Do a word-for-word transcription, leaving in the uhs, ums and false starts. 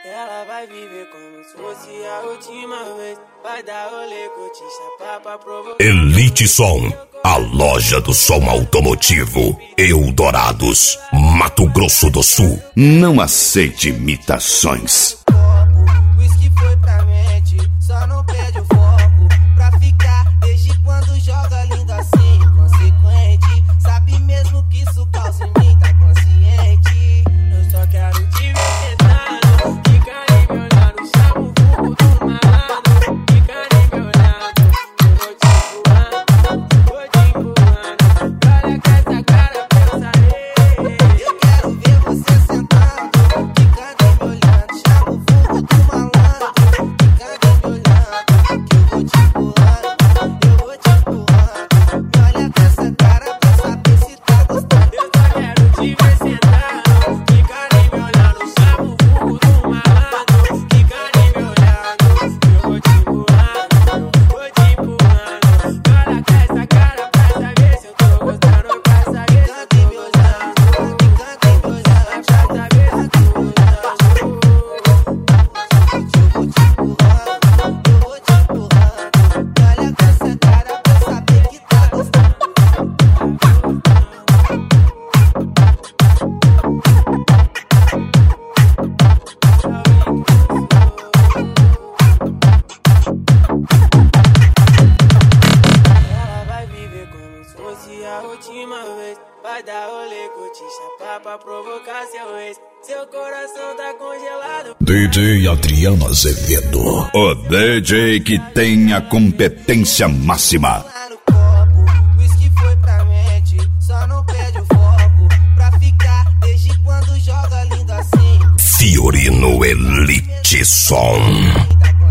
Ela vai viver como se fosse a última vez. Vai dar rolê, curtir, chapar pra provocar. Elite Som, a loja do som automotivo. Eldorados, Mato Grosso do Sul. Não aceite imitações. Whisky foi pra mente, só não perde o foco. Pra ficar, desde quando joga lindo assim, consequente. Sabe mesmo que isso causa em mim, tá consciente. Eu só quero te ver tentando. Fica aí me olhando, chama o fogo do malandro. Fica aí me olhando, eu vou te empurrando, vou te empurrando. Olha com essa cara, pensa aí. Eu quero ver você sentando. Fica aí me olhando, chama o fogo do malandro. Fica aí me olhando, que eu vou te empurrando, eu vou te empurrando. Olha com essa cara pra saber se tá gostando. Eu só quero te ver sentado. Fica aí me olhando, chama o fogo do malandro. Fica aí me olhando, eu vou te empurrando, eu vou te empurrando. Olha com essa cara pra saber se eu tô gostando. Pra saber se eu tô gostando. Fica aí me olhando, pra saber se eu tô gostando. Eu vou te empurrando, eu vou te empurrando. Olha com essa cara pra saber que tá gostando. Ela vai viver como se fosse a última vez. Vai dar rolê, curtir, chapar pra provocar seu ex. Seu coração tá congelado. D J Adriano Azevedo, o D J que tem a competência máxima. Lá no copo, whisky foi pra mente, só não perde o foco. Pra ficar, desde quando joga lindo assim. Fiorino Elite Som. Tá